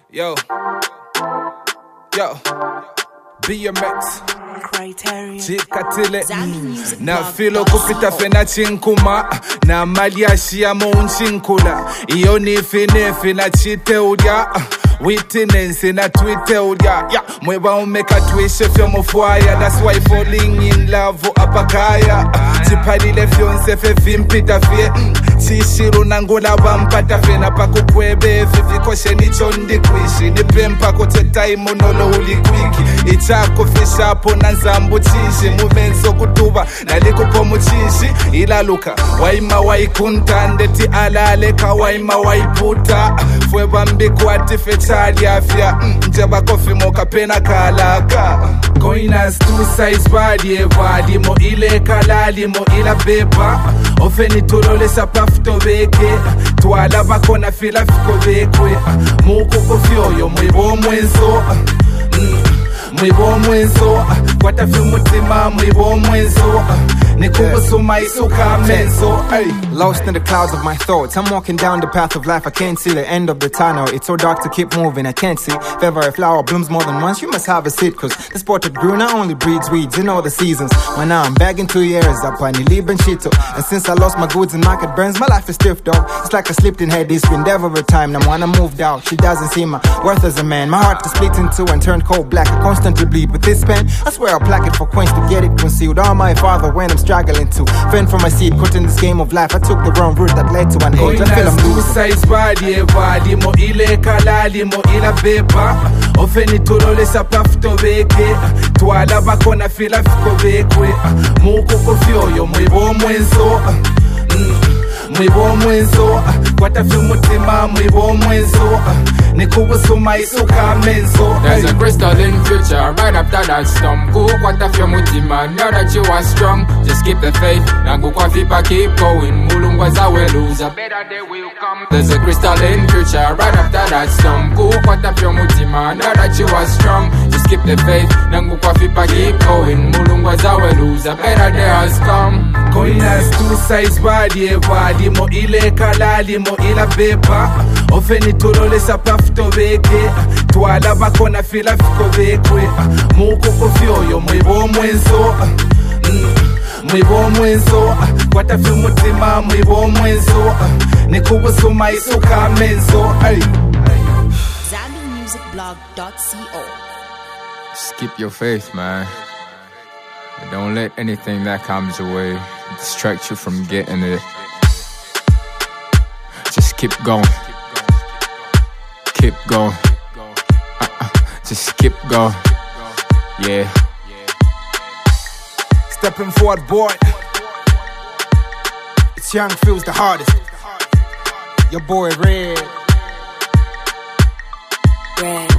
Yo, BMX Chikatile na filo kupita fena chinkuma na mali ashia mounchinkula iyo ni finefi na chite uja witness na tweete uja mweba umeka tuishe fyo mufwaya. That's why falling in love apakaya chipadile fyonse fe vimpita fye chishiru nangula wampata fe na pakukwebe fifikoshe nichondi kwishi nipempa kote time unolo ulikwiki ichako fishapo na nzambu chishi mumenso kutuba nalikupo muchishi ilaluka waima waikuntandeti alaleka waima waiputa fwe bambikwati fechali afya njeba kofi moka pena kalaka Koinas two size body mo ile kalali mo ila beba ofeni tulole sa pafto beke twala bakona fila fiko bekwe muko kofyoyo mwibo mwenzo kwata fumutima mwibo mwenzo nikumbusuma isuka menzo. Lost in the clouds of my thoughts, I'm walking down the path of life. I can't see the end of the tunnel. It's so dark to keep moving, I can't see. If ever a flower blooms more than once, you must have a seed, cause the sport that grew not only breeds weeds in all the seasons. When now I'm bagging 2 years up on Liban Shito. And since I lost my goods in market burns, my life is stiff, dog. It's like I slipped in head, it's been devil time. Now when I moved out, she doesn't see my worth as a man. My heart is split in two and turned cold black. I constantly bleed with this pen. I swear I'll plaque it for coins to get it concealed. All my father when I'm struggling to fend for my seed, caught in this game of life. I took the wrong route that led to an age. I feel I'm losing. Size body mo ile kalali mo ila beba ofeni tulole sa pafto beke twala bakona fila fiko bekwe muko kofyoyo mwibo mwenzo kwata fumutima mwibo mwenzo nikubusuma isuka menzo. There's a crystal in future right after that storm. Kwata fumutima, know that you are strong. Just keep the faith, nangu kwa fipa keep going. Mulungwa zawe lose, a better day will come. There's a crystal in future right after that storm. Kwata fumutima, know that you are strong. Just keep the faith, nangu kwa fipa keep going. Mulungwa zawe lose, a better day has come. Koinas two size body mo ile kalali mo ila beba ofeni tulole sa pafto beke twala bakona fila fiko bekwe muko kofyoyo mwibo mwenzo kwata fumutima mwibo mwenzo nikubusuma isuka menzo. ZambiMusicBlog.co. Just keep your faith, man. And don't let anything that comes your way distract you from getting it. Just keep going. Keep going. Just keep going. Yeah. Stepping forward, boy. It's Young feels the hardest. Your boy Red.